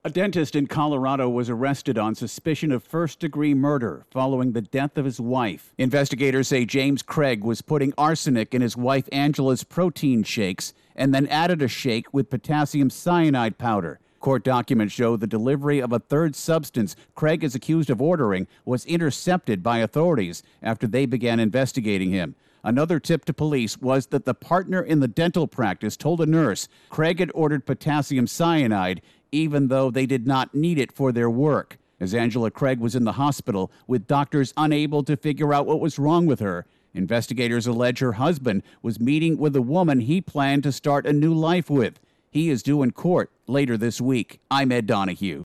A dentist in Colorado was arrested on suspicion of first-degree murder following the death of his wife. Investigators say James Craig was putting arsenic in his wife Angela's protein shakes and then added a shake with potassium cyanide powder. Court documents show the delivery of a third substance Craig is accused of ordering was intercepted by authorities after they began investigating him. Another tip to police was that the partner in the dental practice told a nurse Craig had ordered potassium cyanide even though they did not need it for their work. As Angela Craig was in the hospital with doctors unable to figure out what was wrong with her, investigators allege her husband was meeting with a woman he planned to start a new life with. He is due in court later this week. I'm Ed Donahue.